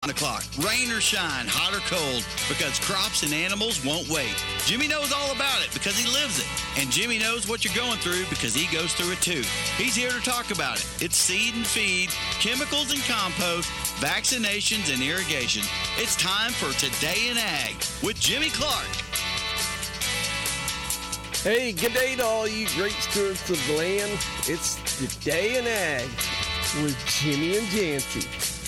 o'clock. Rain or shine, hot or cold, because crops and animals won't wait. Jimmy knows all about it because he lives it. And Jimmy knows what you're going through because he goes through it too. He's here to talk about it. It's seed and feed, chemicals and compost, vaccinations and irrigation. It's time for Today in Ag with Jimmy Clark. Hey, good day to all you great stewards of the land. It's Today in Ag with Jimmy and Jancy.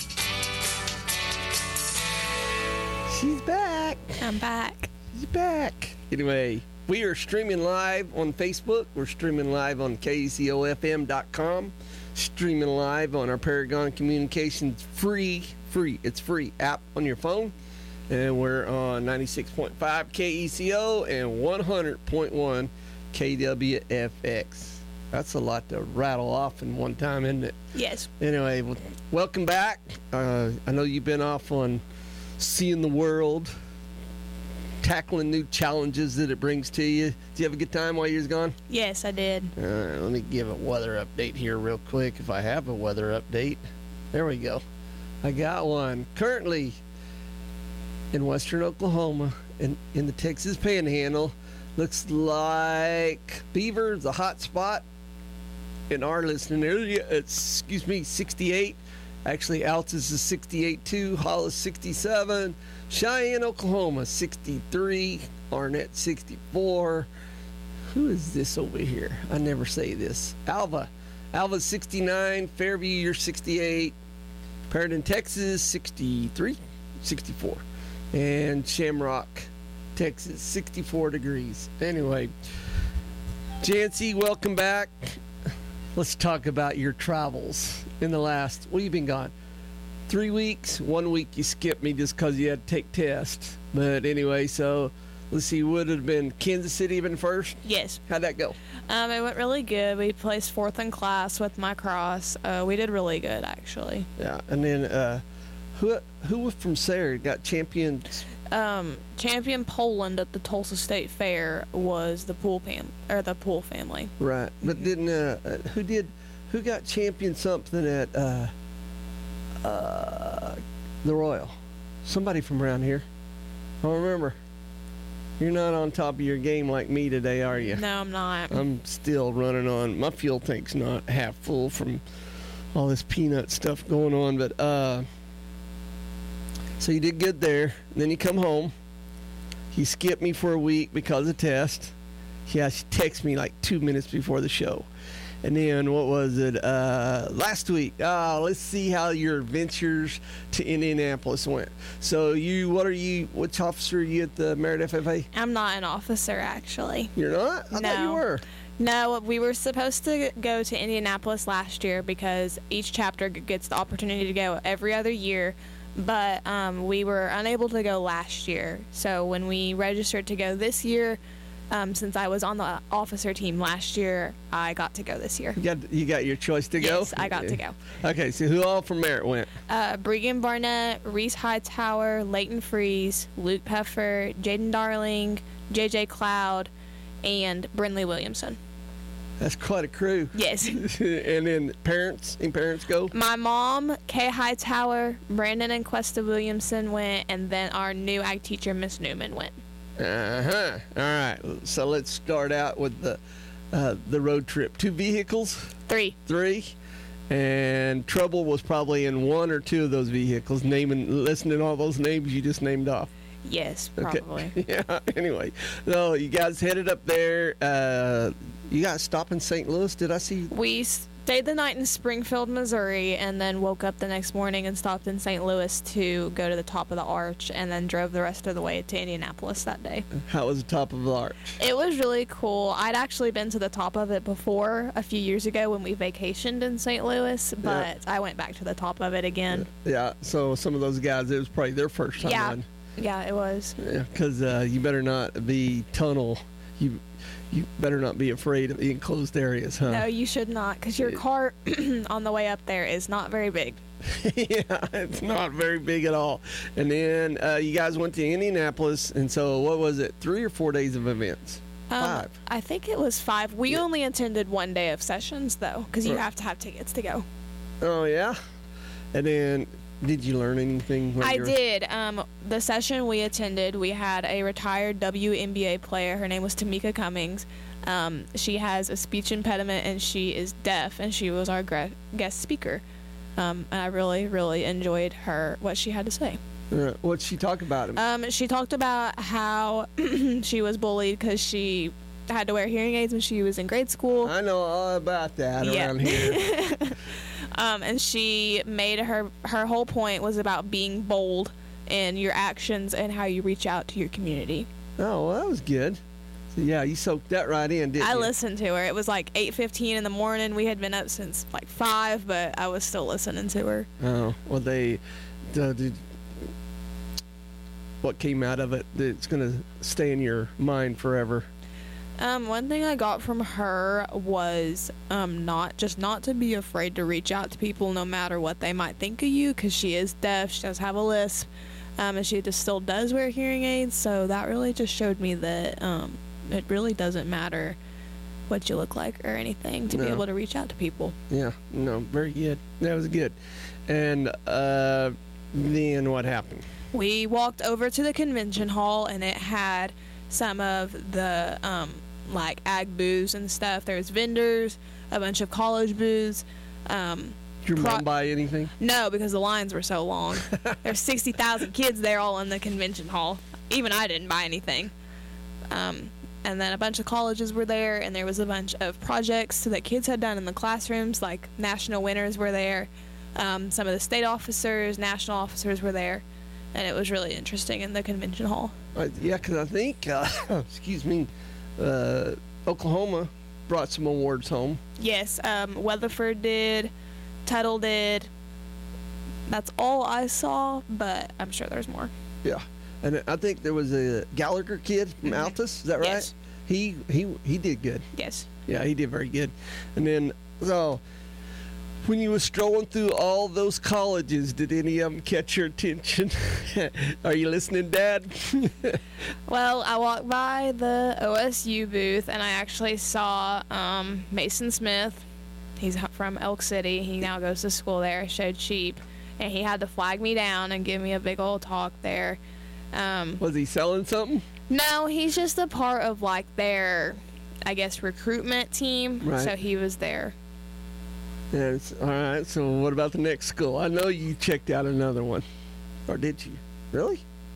She's back. I'm back. She's back. Anyway, we are streaming live on Facebook. We're streaming live on KCOFM.com. Streaming live on our Paragon Communications free app on your phone. And we're on 96.5 KECO and 100.1 KWFX. That's a lot to rattle off in one time, isn't it? Yes. Anyway, welcome back. I know you've been off on seeing the world, tackling new challenges that it brings to you. Did you have a good time while you was gone? Yes, I did. All right, let me give a weather update here real quick if I have a weather update. There we go. I got one. Currently in western Oklahoma and in the Texas Panhandle, looks like Beaver's a hot spot in our listening area. It's 68. Actually, Altus is 68 too. Hollis 67. Cheyenne, Oklahoma 63. Arnett 64. Who is this over here? I never say this. Alva 69. Fairview, you're 68. Perryton, Texas 63. 64. And Shamrock, Texas, 64 degrees. Anyway, Jancy, welcome back. Let's talk about your travels in the last, well, you've been gone 3 weeks. 1 week you skipped me just because you had to take tests. But anyway, so let's see, would it have been Kansas City been first? Yes. How'd that go? It went really good. We placed fourth in class with my cross. We did really good, actually. Yeah, and then who was from Sayre got champions? Champion Poland at the Tulsa State Fair was the Pool family. Right, but didn't who got champion something at the Royal? Somebody from around here. I don't remember. You're not on top of your game like me today, are you? No, I'm not. I'm still running on. My fuel tank's not half full from all this peanut stuff going on, but so you did good there. And then you come home. You skipped me for a week because of test. Yeah, she texted me like 2 minutes before the show. And then what was it? Last week. Let's see how your adventures to Indianapolis went. So which officer are you at the Merritt FFA? I'm not an officer, actually. You're not? I thought you were. No, we were supposed to go to Indianapolis last year because each chapter gets the opportunity to go every other year. But we were unable to go last year. So when we registered to go this year, since I was on the officer team last year, I got to go this year. You got your choice to go? Yes, I got to go. Okay, so who all from Merritt went? Bregan Barnett, Reese Hightower, Leighton Freeze, Luke Peffer, Jaden Darling, JJ Cloud, and Brinley Williamson. That's quite a crew. Yes. And then parents go? My mom, Kay Hightower, Brandon and Questa Williamson went, and then our new ag teacher, Miss Newman, went. Uh-huh. All right. So let's start out with the road trip. 2 vehicles? 3. 3. And trouble was probably in 1 or 2 of those vehicles, listening to all those names you just named off. Yes, probably. Okay. Yeah, anyway. So you guys headed up there. You guys stopped in St. Louis, did I see? We stayed the night in Springfield, Missouri, and then woke up the next morning and stopped in St. Louis to go to the top of the arch, and then drove the rest of the way to Indianapolis that day. How was the top of the arch? It was really cool. I'd actually been to the top of it before a few years ago when we vacationed in St. Louis, but I went back to the top of it again. Yeah, so some of those guys, it was probably their first time on. Yeah, it was. Yeah, because you better not be tunnel. You better not be afraid of the enclosed areas, huh? No, you should not, because your car on the way up there is not very big. Yeah, it's not very big at all. And then you guys went to Indianapolis, and so what was it, 3 or 4 days of events? 5. I think it was 5. We only attended 1 day of sessions, though, because you have to have tickets to go. Oh, yeah? And then Did you learn anything? I did. The session we attended, we had a retired WNBA player. Her name was Tamika Cummings. She has a speech impediment and she is deaf, and she was our guest speaker. And I really, really enjoyed what she had to say. What'd she talk about? She talked about how she was bullied because she had to wear hearing aids when she was in grade school. I know all about that around here. And she made her whole point was about being bold in your actions and how you reach out to your community. Oh, well, that was good. So, yeah, you soaked that right in, didn't you? I listened to her. It was like 8:15 in the morning. We had been up since like 5, but I was still listening to her. Oh, well, what came out of it that's going to stay in your mind forever? One thing I got from her was not to be afraid to reach out to people no matter what they might think of you, because she is deaf, she does have a lisp, and she just still does wear hearing aids, so that really just showed me that it really doesn't matter what you look like or anything to be able to reach out to people. Yeah, no, very good. That was good. And then what happened? We walked over to the convention hall, and it had some of the like ag booths and stuff. There's vendors, a bunch of college booths. Did your mom buy anything? No, because the lines were so long. There's 60,000 kids there all in the convention hall. Even I didn't buy anything. And then a bunch of colleges were there, and there was a bunch of projects that kids had done in the classrooms, like national winners were there. Some of the state officers, national officers were there. And it was really interesting in the convention hall. Yeah, because I think, Oklahoma brought some awards home. Yes, Weatherford did, Tuttle did. That's all I saw, but I'm sure there's more. Yeah, and I think there was a Gallagher kid from Altus. Is that right? Yes. He did good. Yes. Yeah, he did very good. And then, so when you were strolling through all those colleges, did any of them catch your attention? Are you listening, Dad? Well, I walked by the OSU booth, and I actually saw Mason Smith. He's from Elk City. He now goes to school there. Showed sheep, and he had to flag me down and give me a big old talk there. Was he selling something? No, he's just a part of like their, I guess, recruitment team. Right. So he was there. Yes. All right. So what about the next school? I know you checked out another one. Or did you? Really?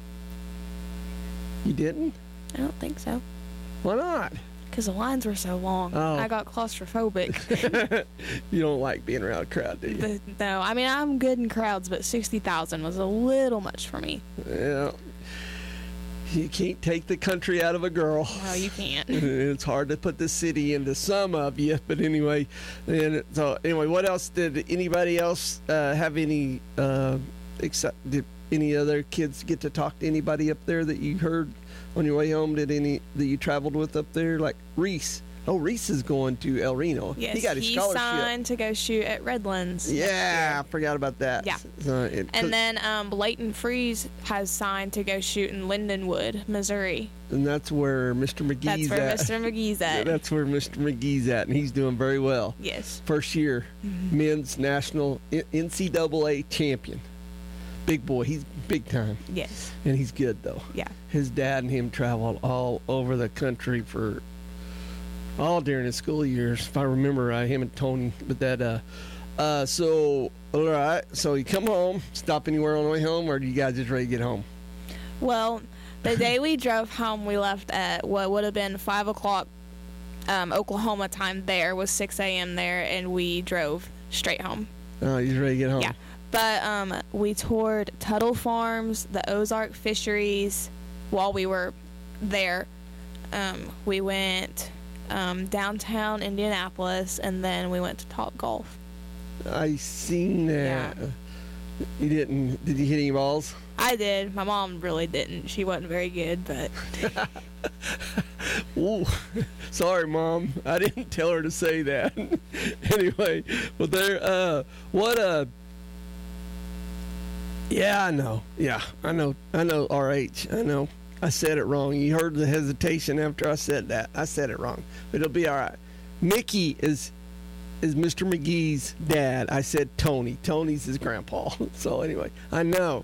You didn't? I don't think so. Why not? Because the lines were so long. Oh. I got claustrophobic. You don't like being around a crowd, do you? No, I mean, I'm good in crowds, but 60,000 was a little much for me. Yeah. You can't take the country out of a girl. No, you can't. It's hard to put the city into some of you, but anyway. What else did anybody else have any? Did any other kids get to talk to anybody up there that you heard on your way home? Did any that you traveled with up there, like Reese? Oh, Reese is going to El Reno. Yes, he got his scholarship. signed to go shoot at Redlands. Yeah, I forgot about that. Yeah. And then Leighton Freeze has signed to go shoot in Lindenwood, Missouri. And that's where Mr. McGee's at. That's where Mr. McGee's at. That's where Mr. McGee's at, and he's doing very well. Yes. First year men's national NCAA champion. Big boy. He's big time. Yes. And he's good, though. Yeah. His dad and him traveled all over the country for all during his school years, if I remember right, him and Tony. But so, all right. So you come home, stop anywhere on the way home, or do you guys just ready to get home? Well, the day we drove home, we left at what would have been 5 o'clock Oklahoma time there, was 6 a.m. there, and we drove straight home. Oh, you're ready to get home? Yeah. But we toured Tuttle Farms, the Ozark Fisheries while we were there. We went downtown Indianapolis, and then we went to Top Golf. I seen that. Yeah. You didn't? Did you hit any balls? I did. My mom really didn't. She wasn't very good, but. Ooh, sorry, Mom. I didn't tell her to say that. Anyway, well, there. Yeah, I know. Yeah, I know. RH. I know. I said it wrong. You heard the hesitation after I said that. I said it wrong, but it'll be all right. Mickey is is Mr. McGee's dad. I said Tony. Tony's his grandpa. So anyway, I know.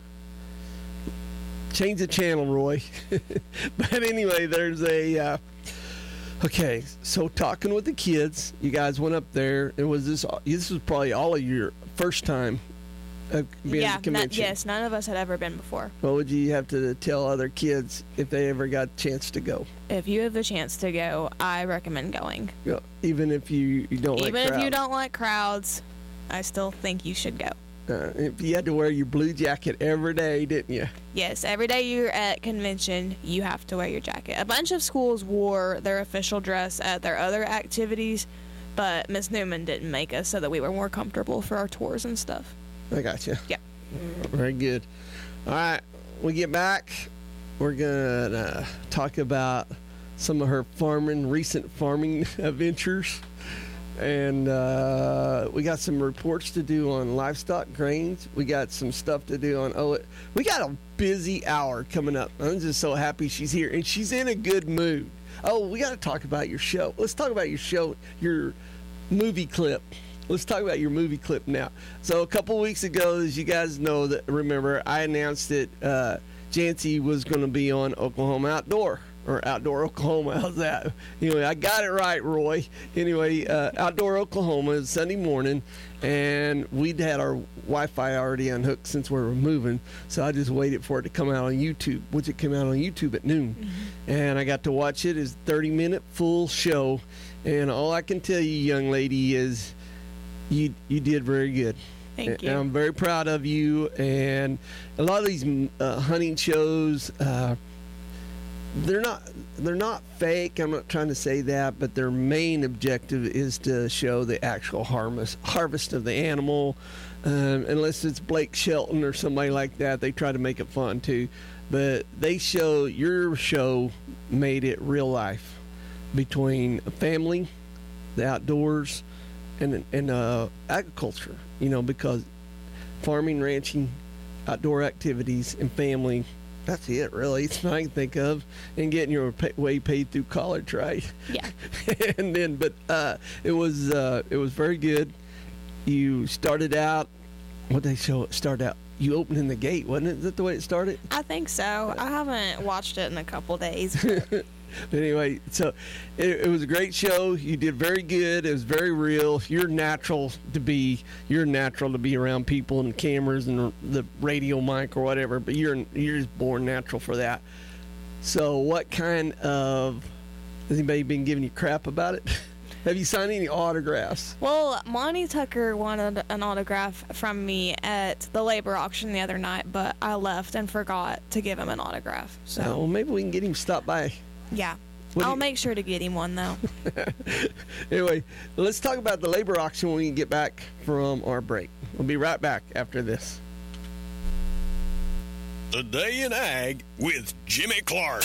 Change the channel, Roy. But anyway, there's a... okay, so talking with the kids, you guys went up there. And this was probably all of your first time being at the convention. Yes, none of us had ever been before. What would you have to tell other kids if they ever got a chance to go? If you have the chance to go, I recommend going. Yeah, even if you don't like crowds. Even if you don't like crowds, I still think you should go. If you had to wear your blue jacket every day, didn't you? Yes, every day you're at convention, you have to wear your jacket. A bunch of schools wore their official dress at their other activities, but Miss Newman didn't make us so that we were more comfortable for our tours and stuff. I got you. Yeah. Very good. All right, we get back. We're going to talk about some of her recent farming adventures. And we got some reports to do on livestock grains. We got some stuff to do on we got a busy hour coming up. I'm just so happy she's here, and she's in a good mood. Oh, we got to talk about your show. Let's talk about your show, your movie clip. Let's talk about your movie clip now. So a couple weeks ago, as you guys remember, I announced that Jancy was going to be on Oklahoma Outdoor Oklahoma. How's that? Anyway, I got it right, Roy. Anyway, Outdoor Oklahoma is Sunday morning, and we'd had our Wi-Fi already unhooked since we were moving, so I just waited for it to come out on YouTube, which it came out on YouTube at noon. Mm-hmm. And I got to watch it. It's a 30-minute full show, and all I can tell you, young lady, is you did very good. Thank you. And I'm very proud of you. And a lot of these hunting shows, they're not fake. I'm not trying to say that, but their main objective is to show the actual harvest of the animal. Unless it's Blake Shelton or somebody like that, they try to make it fun too. But your show made it real life between a family, the outdoors, and agriculture. Because farming, ranching, outdoor activities, and family. That's it, really. It's what I can think of. And getting your way paid through college, right? Yeah. And then, but it was very good. You started out. What they start out? You opening the gate, wasn't it? Is that the way it started? I think so. I haven't watched it in a couple days. But anyway, so it was a great show. You did very good. It was very real. You're natural to be around people and cameras and the radio mic or whatever. But you're just born natural for that. So what kind of has anybody been giving you crap about it? Have you signed any autographs? Well, Monty Tucker wanted an autograph from me at the labor auction the other night, but I left and forgot to give him an autograph. So well, maybe we can get him to stop by. Yeah. I'll make sure to get him one, though. Anyway, let's talk about the labor auction when we get back from our break. We'll be right back after this. The Day in Ag with Jimmy Clark.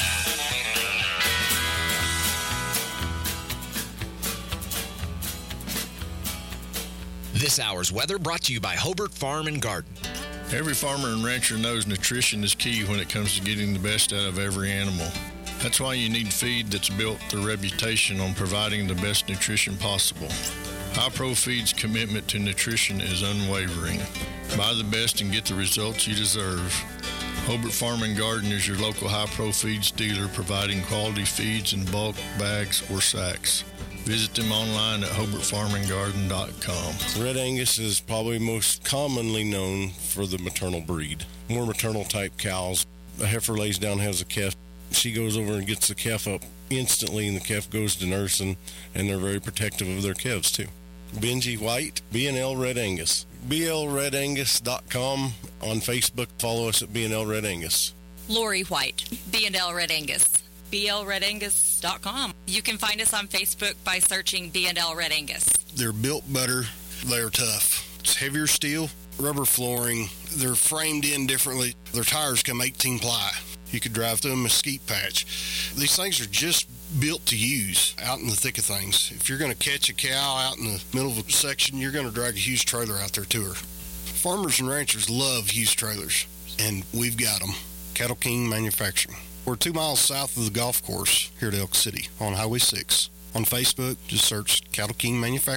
This hour's weather brought to you by Hobart Farm and Garden. Every farmer and rancher knows nutrition is key when it comes to getting the best out of every animal. That's why you need feed that's built their reputation on providing the best nutrition possible. High Pro Feed's commitment to nutrition is unwavering. Buy the best and get the results you deserve. Hobart Farm and Garden is your local High Pro Feeds dealer, providing quality feeds in bulk, bags, or sacks. Visit them online at HobartFarmandGarden.com. Red Angus is probably most commonly known for the maternal breed. More maternal type cows. A heifer lays down, has a calf. She goes over and gets the calf up instantly, and the calf goes to nursing, and they're very protective of their calves too. Benji White, B&L Red Angus. BLRedAngus.com. On Facebook, follow us at B&L Red Angus. Lori White, B&L Red Angus. BLRedAngus.com. You can find us on Facebook by searching B&L Red Angus. They're built better. They're tough. It's heavier steel, rubber flooring. They're framed in differently. Their tires come 18 ply. You could drive through a mesquite patch. These things are just built to use out in the thick of things. If you're going to catch a cow out in the middle of a section, you're going to drag a huge trailer out there to her. Farmers and ranchers love huge trailers, and we've got them. Cattle King Manufacturing. We're 2 miles south of the golf course here at Elk City on Highway 6. On Facebook, just search Cattle King Manufacturing.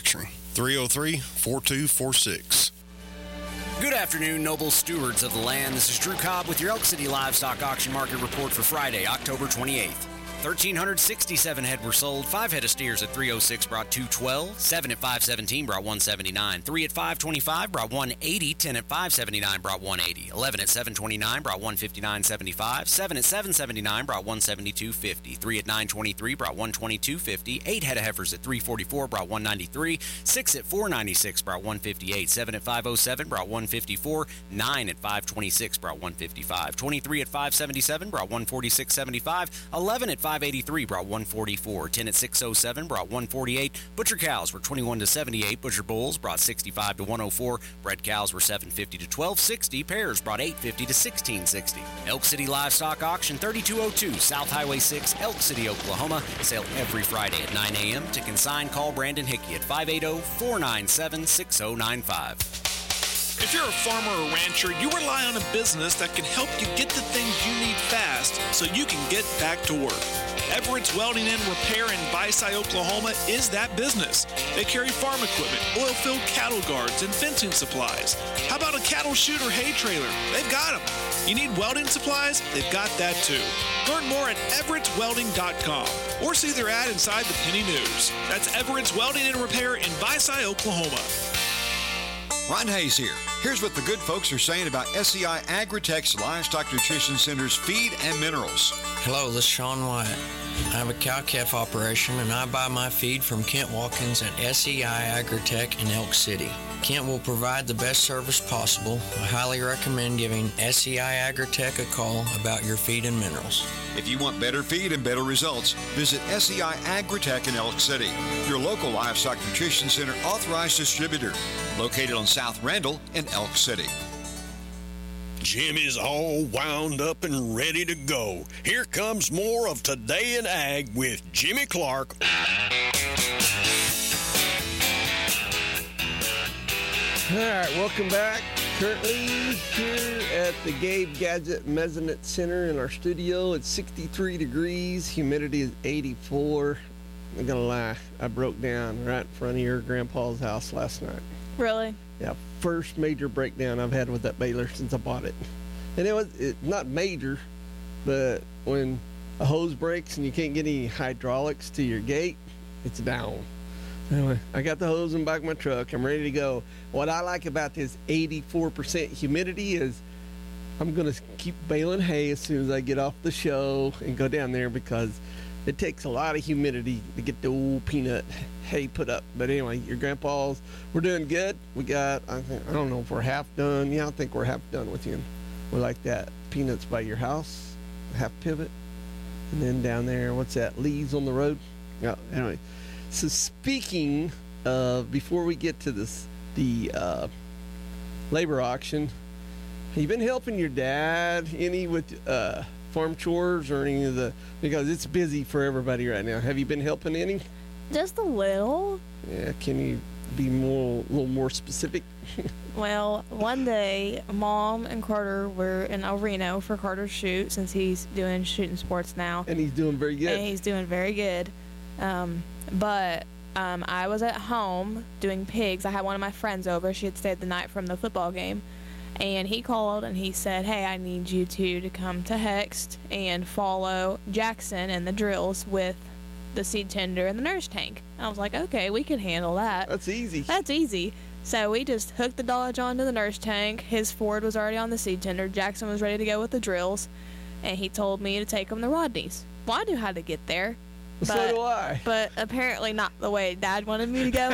303-4246. Good afternoon, noble stewards of the land. This is Drew Cobb with your Elk City Livestock Auction Market Report for Friday, October 28th. 1,367 head were sold. 5 head of steers at 306 brought 212. 7 at 517 brought 179. 3 at 525 brought 180. 10 at 579 brought 180. 11 at 729 brought 159.75. 7 at 779 brought 172.50. 3 at 923 brought 122.50. 8 head of heifers at 344 brought 193. 6 at 496 brought 158. 7 at 507 brought 154. 9 at 526 brought 155. 23 at 577 brought 146.75. 11 at 583 brought 144. 10 at 607 brought 148. Butcher cows were 21 to 78. Butcher bulls brought 65 to 104. Bred cows were 750 to 1260. Pairs brought 850 to 1660. Elk City Livestock Auction, 3202 South Highway 6, Elk City, Oklahoma. Sale every Friday at 9 a.m. To consign, call Brandon Hickey at 580-497-6095. If you're a farmer or rancher, you rely on a business that can help you get the things you need fast so you can get back to work. Everett's Welding and Repair in Byside, Oklahoma is that business. They carry farm equipment, oil-filled cattle guards, and fencing supplies. How about a cattle chute or hay trailer? They've got them. You need welding supplies? They've got that too. Learn more at everettswelding.com or see their ad inside the Penny News. That's Everett's Welding and Repair in Byside, Oklahoma. Ron Hayes here. Here's what the good folks are saying about SEI Agritech's Livestock Nutrition Center's feed and minerals. Hello, this is Sean Wyatt. I have a cow-calf operation, and I buy my feed from Kent Watkins at SEI Agritech in Elk City. Kent will provide the best service possible. I highly recommend giving SEI Agritech a call about your feed and minerals. If you want better feed and better results, visit SEI Agritech in Elk City, your local livestock nutrition center authorized distributor, located on South Randall in Elk City. Jim is all wound up and ready to go. Here comes more of Today in Ag with Jimmy Clark. All right, welcome back. Currently here at the Gabe Gadget Mesonet Center in our studio. It's 63 degrees. Humidity is 84. I'm gonna lie, I broke down right in front of your grandpa's house last night. Really? Yeah, first major breakdown I've had with that baler since I bought it. And it was not major, but when a hose breaks and you can't get any hydraulics to your gate, it's down. Anyway, I got the hose in the back of my truck. I'm ready to go. What I like about this 84% humidity is I'm going to keep baling hay as soon as I get off the show and go down there, because it takes a lot of humidity to get the old peanut hay put up. But anyway, your grandpa's, we're doing good. We got, I don't know if we're half done. Yeah, I think we're half done with him. We're like that peanuts by your house, half pivot. And then down there, what's that, leaves on the road? Yeah, anyway. So speaking of, before we get to this, the labor auction, have you been helping your dad any with farm chores or any of the, because it's busy for everybody right now. Have you been helping any? Just a little. Yeah, can you be a little more specific? Well, one day, Mom and Carter were in El Reno for Carter's shoot, since he's doing shooting sports now. And he's doing very good. And he's doing very good. But I was at home doing pigs. I had one of my friends over. She had stayed the night from the football game. And he called and he said, hey, I need you two to come to Hext and follow Jackson and the drills with the seed tender and the nurse tank. And I was like, okay, we can handle that. That's easy. That's easy. So we just hooked the Dodge onto the nurse tank. His Ford was already on the seed tender. Jackson was ready to go with the drills. And he told me to take him to Rodney's. Well, I knew how to get there. So do I. But apparently not the way Dad wanted me to go.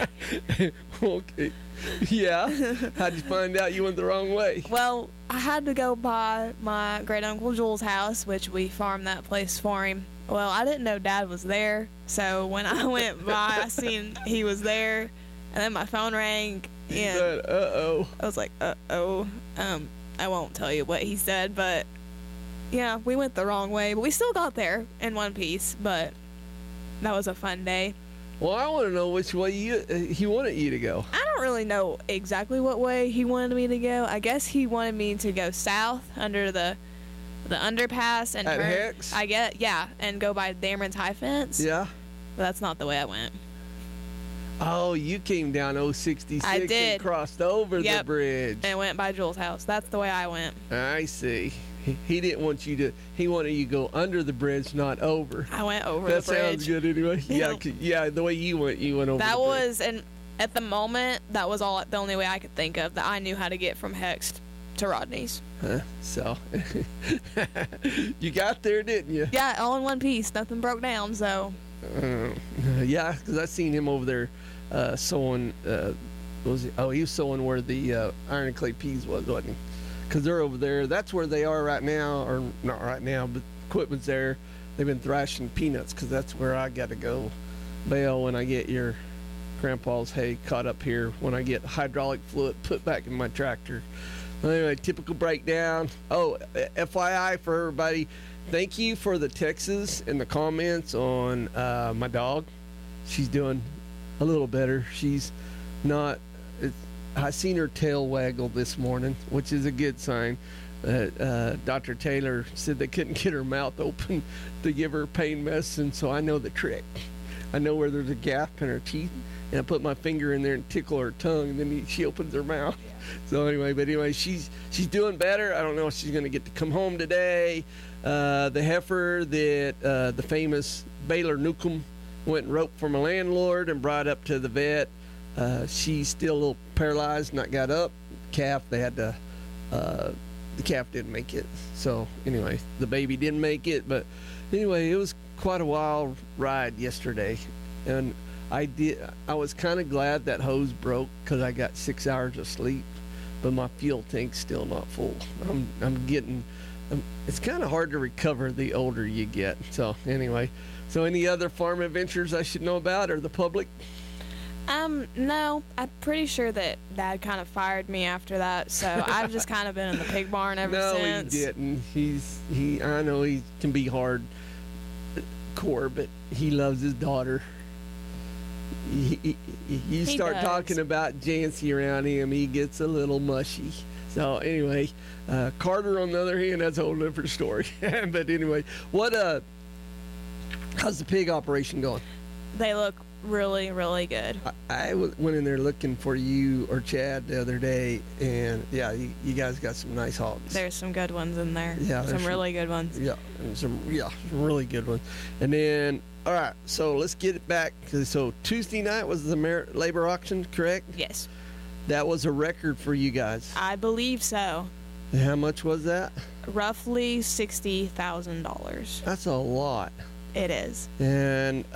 Okay. Yeah. How'd you find out you went the wrong way? Well, I had to go by my great uncle Joel's house, which we farmed that place for him. Well, I didn't know Dad was there, so when I went by, I seen he was there, and then my phone rang, and uh-oh. I was like, uh-oh. I won't tell you what he said, but yeah, we went the wrong way, but we still got there in one piece, but that was a fun day. Well, I want to know which way he wanted you to go. I don't really know exactly what way he wanted me to go. I guess he wanted me to go south under the underpass and at turn. Hex? Yeah, and go by Dameron's High Fence. Yeah. But that's not the way I went. Oh, you came down 066 I did. and crossed over the Yep. bridge. And went by Joel's house. That's the way I went. I see. He didn't want you to. He wanted you to go under the bridge, not over. I went over That the bridge. sounds good anyway. Yeah, yeah. The way you went over. That the bridge. was, and at the moment, that was the only way I could think of that I knew how to get from Hext to Rodney's. Huh? So you got there, didn't you? Yeah, all in one piece. Nothing broke down. So. Yeah, because I seen him over there sowing. What was he? Oh, he was sowing where the iron and clay peas wasn't he? Because they're over there. That's where they are right now, or not right now, but equipment's there. They've been thrashing peanuts because that's where I got to go bale when I get your grandpa's hay caught up here, when I get hydraulic fluid put back in my tractor. Anyway, typical breakdown. Oh, FYI for everybody, thank you for the texts and the comments on my dog. She's doing a little better. She's not... I seen her tail waggle this morning, which is a good sign. Dr. Taylor said they couldn't get her mouth open to give her pain medicine, so I know the trick. I know where there's a gap in her teeth, and I put my finger in there and tickle her tongue, and then she opens her mouth. So anyway, she's doing better. I don't know if she's going to get to come home today. The heifer that the famous Baylor Newcomb went and roped from a landlord and brought up to the vet. She's still a little paralyzed, not got up. Calf, they had to, the calf didn't make it. So anyway, the baby didn't make it. But anyway, it was quite a wild ride yesterday. And I was kind of glad that hose broke because I got 6 hours of sleep, but my fuel tank's still not full. It's kind of hard to recover the older you get. So anyway, any other farm adventures I should know about, or the public? No, I'm pretty sure that Dad kind of fired me after that, so I've just kind of been in the pig barn ever since. No, he didn't. I know he can be hard core, but he loves his daughter. You start talking about Jancy around him, he gets a little mushy. So anyway, Carter on the other hand, that's a whole different story. But anyway, how's the pig operation going? They look really, really good. I went in there looking for you or Chad the other day, and yeah, you guys got some nice hogs. There's some good ones in there. Yeah, some really good ones. Yeah, some really good ones. And then, all right, so let's get it back. So Tuesday night was the labor auction, correct? Yes. That was a record for you guys. I believe so. And how much was that? Roughly $60,000. That's a lot. It is. And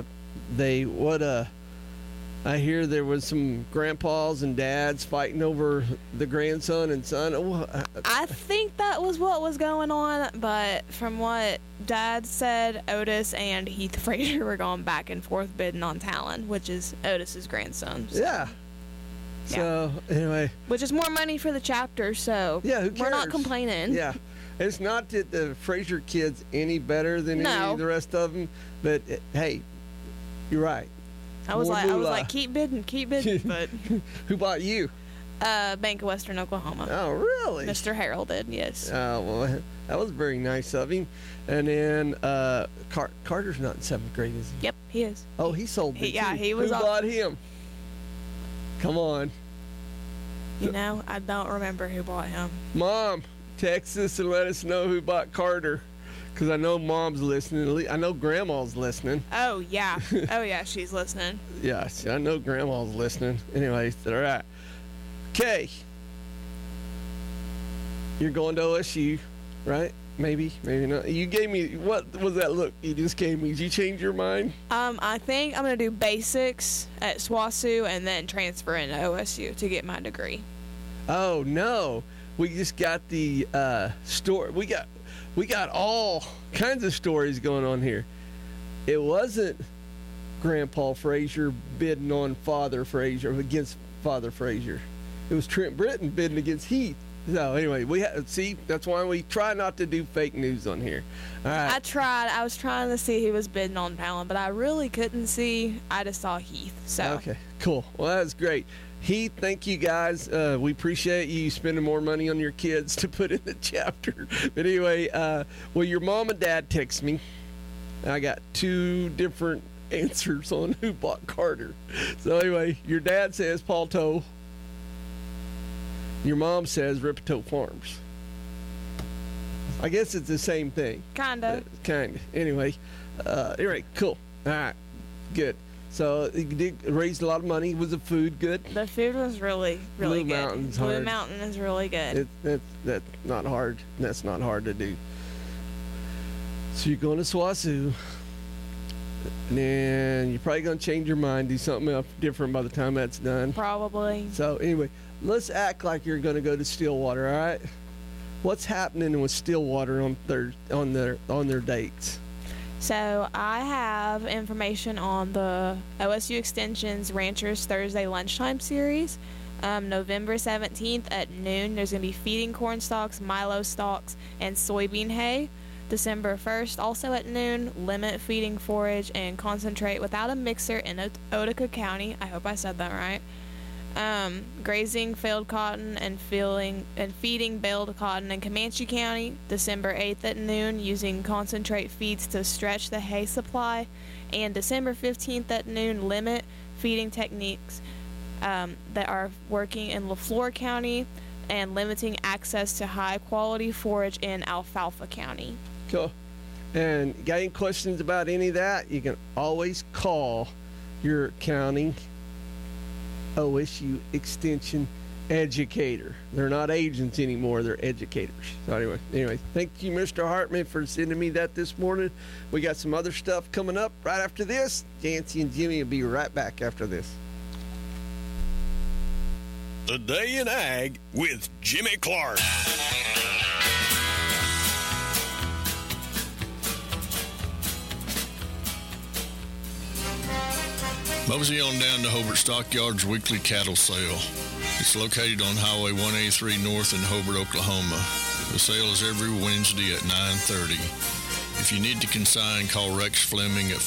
I hear there was some grandpas and dads fighting over the grandson and son. I think that was what was going on, but from what Dad said, Otis and Heath Frazier were going back and forth bidding on Talon, which is Otis's grandson. So. Yeah. So anyway, which is more money for the chapter, so yeah, who cares? We're not complaining. Yeah, it's not that the Frazier kids any better than any of the rest of them, but hey, you're right. I was like, keep bidding, but who bought you? Bank of Western Oklahoma. Oh, really? Mr. Harold did, yes. Oh, well, that was very nice of him. And then Carter's not in 7th grade, is he? Yep, he is. Oh, he sold it. Yeah, he was. Who bought him? Come on. I don't remember who bought him. Mom, text us and let us know who bought Carter. Because I know Mom's listening. I know Grandma's listening. Oh, yeah. She's listening. Yeah, I know Grandma's listening. Anyway, all right. Okay. You're going to OSU, right? Maybe not. You gave me, what was that look you just gave me? Did you change your mind? I think I'm going to do basics at SWOSU and then transfer into OSU to get my degree. Oh, no. We just got the story. We got all kinds of stories going on here. It wasn't Grandpa Frazier bidding on Father Frazier, against Father Frazier. It was Trent Britton bidding against Heath. So anyway, that's why we try not to do fake news on here. All right. I was trying to see who was bidding on Talon, but I really couldn't see. I just saw Heath. So okay, cool. Well, that's great. Heath, thank you guys. We appreciate you spending more money on your kids to put in the chapter. But anyway, your mom and dad text me. I got 2 different answers on who bought Carter. So anyway, your dad says Palto. Your mom says Ripito Farms. I guess it's the same thing. Kinda. Anyway, cool. All right, good. So you did raise a lot of money. Was the food good? The food was really, really Blue good. Mountain's Blue hard. Mountain is really good. That's not hard. That's not hard to do. So you're going to SWOSU, and then you're probably going to change your mind, do something else different by the time that's done. Probably. So anyway, let's act like you're going to go to Stillwater. All right. What's happening with Stillwater on their dates? So I have information on the OSU Extension's Ranchers Thursday Lunchtime Series. November 17th at noon, there's going to be feeding corn stalks, milo stalks, and soybean hay. December 1st, also at noon, limit feeding forage and concentrate without a mixer in Otica County. I hope I said that right. Grazing field cotton and feeding baled cotton in Comanche County, December 8th at noon, using concentrate feeds to stretch the hay supply, and December 15th at noon, limit feeding techniques that are working in LaFleur County and limiting access to high quality forage in Alfalfa County. Cool. And got any questions about any of that? You can always call your county OSU Extension educator. They're not agents anymore, they're educators. So anyway, thank you, Mr. Hartman, for sending me that this morning. We got some other stuff coming up right after this. Jancy and Jimmy will be right back after this. Today in Ag with Jimmy Clark. Mosey on down to Hobart Stockyards weekly cattle sale. It's located on Highway 183 North in Hobart, Oklahoma. The sale is every Wednesday at 9:30. If you need to consign, call Rex Fleming at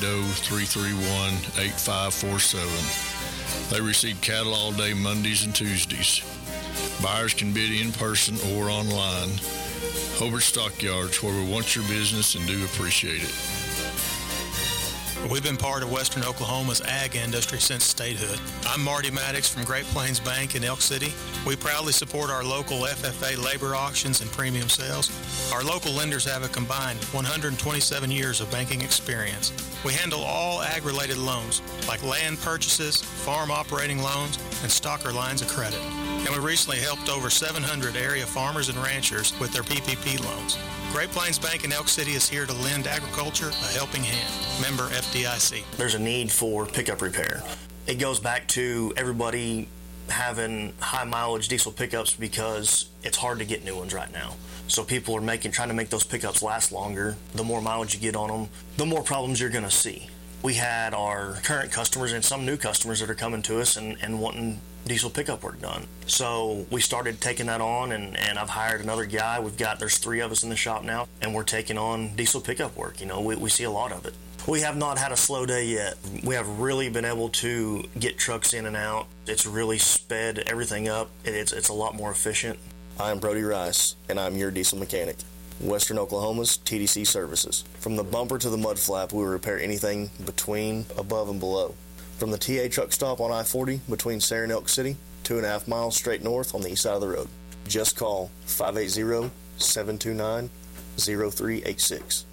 580-331-8547. They receive cattle all day Mondays and Tuesdays. Buyers can bid in person or online. Hobart Stockyards, where we want your business and do appreciate it. We've been part of Western Oklahoma's ag industry since statehood. I'm Marty Maddox from Great Plains Bank in Elk City. We proudly support our local FFA labor auctions and premium sales. Our local lenders have a combined 127 years of banking experience. We handle all ag-related loans, like land purchases, farm operating loans, and stocker lines of credit. And we recently helped over 700 area farmers and ranchers with their PPP loans. Great Plains Bank in Elk City is here to lend agriculture a helping hand. Member FDIC. There's a need for pickup repair. It goes back to everybody having high mileage diesel pickups because it's hard to get new ones right now. So people are trying to make those pickups last longer. The more mileage you get on them, the more problems you're going to see. We had our current customers and some new customers that are coming to us and wanting diesel pickup work done. So we started taking that on, and I've hired another guy. There's 3 of us in the shop now, and we're taking on diesel pickup work. We see a lot of it. We have not had a slow day yet. We have really been able to get trucks in and out. It's really sped everything up. It's a lot more efficient. I'm Brody Rice, and I'm your diesel mechanic. Western Oklahoma's TDC Services. From the bumper to the mud flap, we will repair anything between, above, and below. From the TA truck stop on I-40 between Sayre and Elk City, 2.5 miles straight north on the east side of the road. Just call 580-729-0386.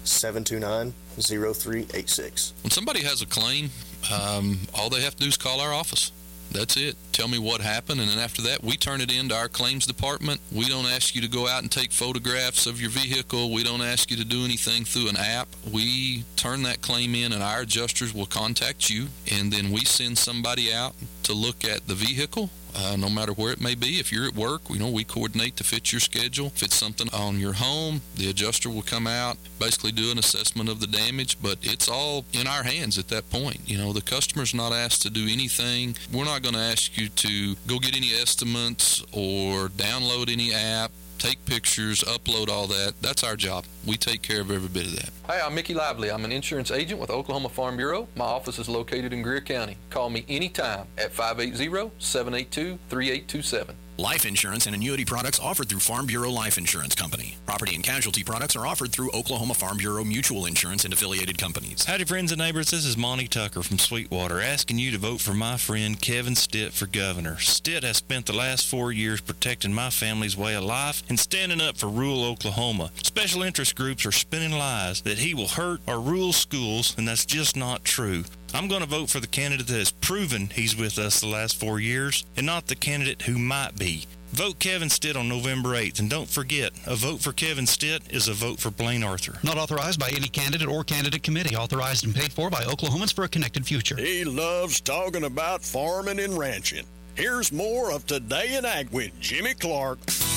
729-0386. When somebody has a claim, all they have to do is call our office. That's it. Tell me what happened, and then after that, we turn it into our claims department. We don't ask you to go out and take photographs of your vehicle. We don't ask you to do anything through an app. We turn that claim in, and our adjusters will contact you, and then we send somebody out to look at the vehicle, no matter where it may be. If you're at work, we coordinate to fit your schedule. If it's something on your home, the adjuster will come out, basically do an assessment of the damage, but it's all in our hands at that point. The customer's not asked to do anything. We're not going to ask you to go get any estimates or download any app, take pictures, upload all that. That's our job. We take care of every bit of that. Hi, I'm Mickey Lively. I'm an insurance agent with Oklahoma Farm Bureau. My office is located in Greer County. Call me anytime at 580-782-3827. Life insurance and annuity products offered through Farm Bureau Life Insurance Company. Property and casualty products are offered through Oklahoma Farm Bureau Mutual Insurance and affiliated companies. Howdy, friends and neighbors. This is Monty Tucker from Sweetwater asking you to vote for my friend Kevin Stitt for governor. Stitt has spent the last 4 years protecting my family's way of life and standing up for rural Oklahoma. Special interest groups are spinning lies that he will hurt our rural schools, and that's just not true. I'm going to vote for the candidate that has proven he's with us the last 4 years, and not the candidate who might be. Vote Kevin Stitt on November 8th, and don't forget, a vote for Kevin Stitt is a vote for Blaine Arthur. Not authorized by any candidate or candidate committee. Authorized and paid for by Oklahomans for a Connected Future. He loves talking about farming and ranching. Here's more of Today in Ag with Jimmy Clark.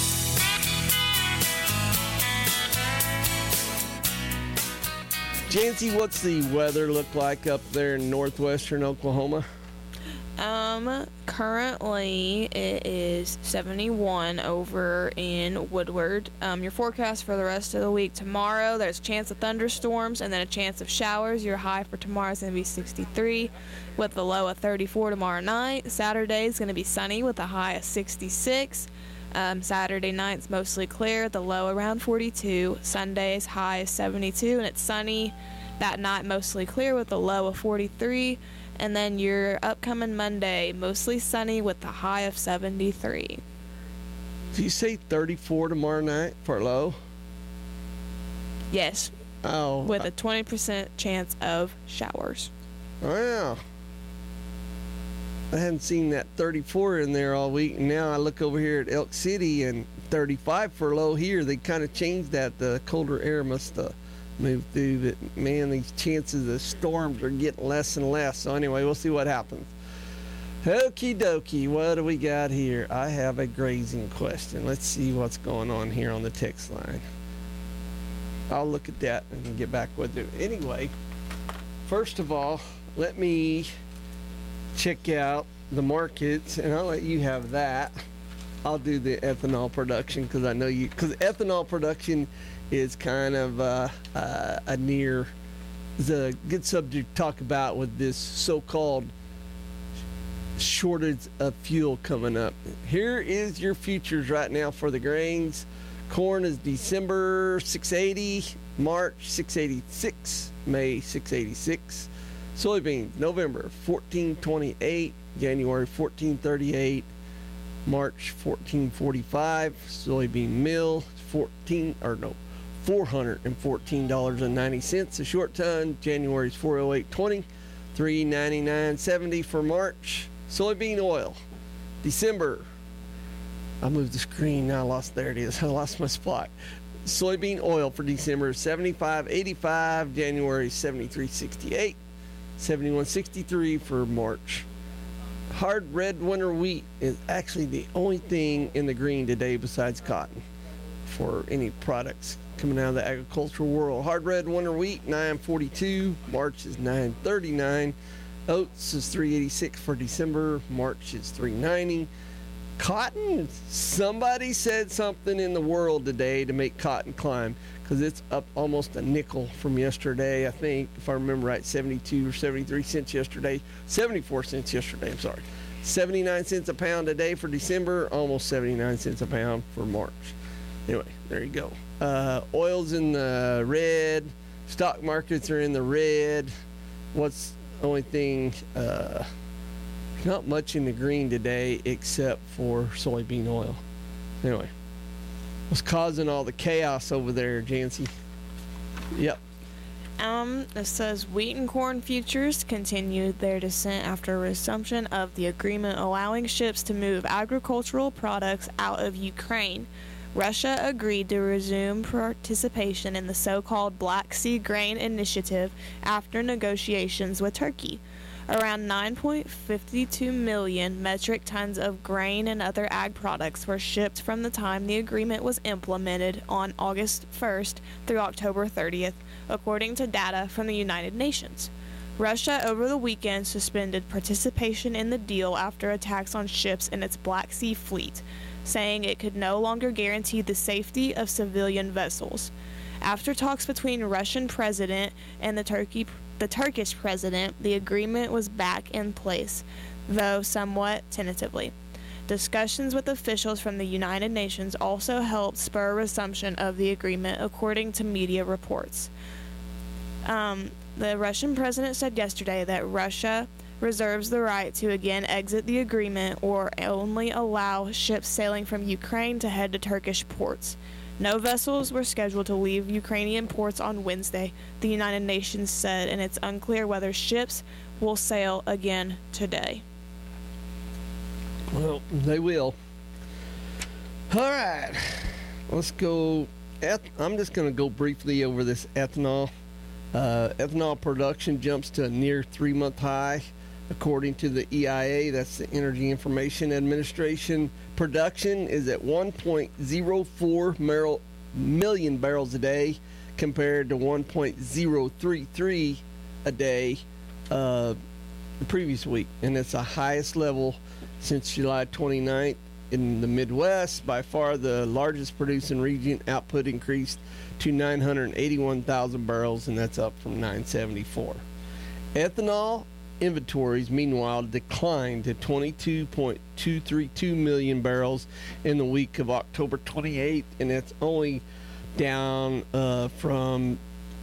Jancy, what's the weather look like up there in northwestern Oklahoma? Currently it is 71 over in Woodward. Your forecast for the rest of the week: tomorrow there's a chance of thunderstorms and then a chance of showers. Your high for tomorrow is going to be 63 with the low of 34 tomorrow night. Saturday is going to be sunny with a high of 66. Saturday night's mostly clear, the low around 42. Sunday's high is 72 and it's sunny that night, mostly clear with a low of 43. And then your upcoming Monday, mostly sunny with a high of 73. Do you say 34 tomorrow night for low? Yes. Oh. With a 20% chance of showers. Wow. I hadn't seen that 34 in there all week. And now I look over here at Elk City and 35 for low here. They kind of changed that. The colder air must move through. But man, these chances of storms are getting less and less. So anyway, we'll see what happens. Okie dokie, what do we got here? I have a grazing question. Let's see what's going on here on the text line. I'll look at that and get back with you. Anyway, first of all, let me check out the markets, and I'll let you have that. I'll do the ethanol production because I know you, because ethanol production is kind of a good subject to talk about with this so-called shortage of fuel coming up. Here is your futures right now for the grains. Corn is December 680, March 686, May 686. Soybeans November 1428, January 1438, March 1445. Soybean meal $414.90 a short ton. January's 408.20, $399.70 for March. Soybean oil December, I moved the screen now, there it is, I lost my spot. Soybean oil for December $75.85, January $73.68, $71.63 for March. Hard red winter wheat is actually the only thing in the green today besides cotton for any products coming out of the agricultural world. Hard red winter wheat $9.42, March is $9.39. Oats is $3.86 for December, March is $3.90. Cotton, somebody said something in the world today to make cotton climb, because it's up almost a nickel from yesterday, I think, if I remember right, 72 or 73 cents yesterday, 74 cents yesterday, I'm sorry. 79 cents a pound today for December, almost 79 cents a pound for March. Anyway, there you go. Oil's in the red, stock markets are in the red. What's the only thing, not much in the green today except for soybean oil. Anyway, what's causing all the chaos over there, Jancy? Yep. It says wheat and corn futures continued their descent after resumption of the agreement allowing ships to move agricultural products out of Ukraine. Russia agreed to resume participation in the so-called Black Sea Grain Initiative after negotiations with Turkey. Around 9.52 million metric tons of grain and other ag products were shipped from the time the agreement was implemented on August 1st through October 30th, according to data from the United Nations. Russia over the weekend suspended participation in the deal after attacks on ships in its Black Sea fleet, saying it could no longer guarantee the safety of civilian vessels. After talks between Russian president and the Turkish president, the agreement was back in place, though somewhat tentatively. Discussions with officials from the United Nations also helped spur a resumption of the agreement, according to media reports. The Russian president said yesterday that Russia reserves the right to again exit the agreement or only allow ships sailing from Ukraine to head to Turkish ports. No vessels were scheduled to leave Ukrainian ports on Wednesday, the United Nations said, and it's unclear whether ships will sail again today. Well, they will. All right. Let's go. I'm just going to go briefly over this ethanol. Ethanol production jumps to a near 3-month high. According to the EIA, that's the Energy Information Administration, production is at 1.04 million barrels a day compared to 1.033 a day the previous week. And it's the highest level since July 29th. In the Midwest, by far the largest producing region, output increased to 981,000 barrels, and that's up from 974. Ethanol inventories, meanwhile, declined to 22.232 million barrels in the week of October 28th, and it's only down from,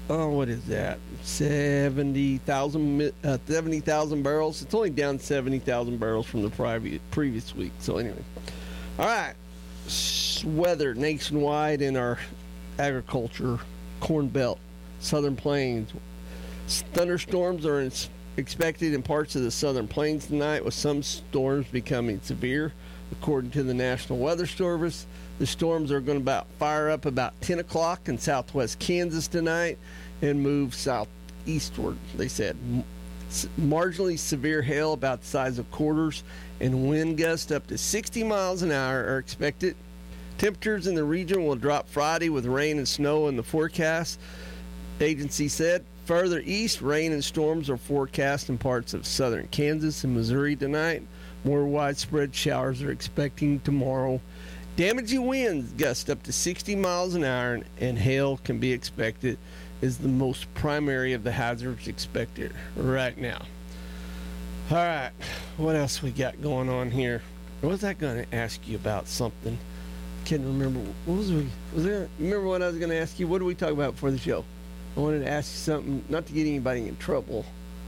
70,000 barrels. It's only down 70,000 barrels from the previous week. So anyway, all right, weather nationwide in our agriculture, Corn Belt, Southern Plains. Thunderstorms are expected in parts of the Southern Plains tonight, with some storms becoming severe. According to the National Weather Service, the storms are going to fire up about 10 o'clock in southwest Kansas tonight and move southeastward, they said. Marginally severe hail about the size of quarters and wind gusts up to 60 miles an hour are expected. Temperatures in the region will drop Friday with rain and snow in the forecast, agency said. Further east, rain and storms are forecast in parts of southern Kansas and Missouri tonight. More widespread showers are expected tomorrow. Damaging winds gust up to 60 miles an hour, and hail can be expected, is the most primary of the hazards expected right now. All right, what else we got going on here? What was I going to ask you about something? Can't remember. Remember what I was going to ask you? What did we talk about before the show? I wanted to ask you something, not to get anybody in trouble.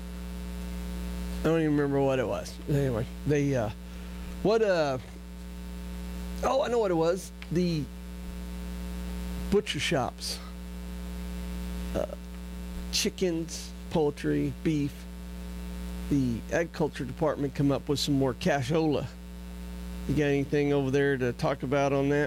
I don't even remember what it was. Anyway, I know what it was. The butcher shops. Chickens, poultry, beef. The agriculture department come up with some more cashola. You got anything over there to talk about on that?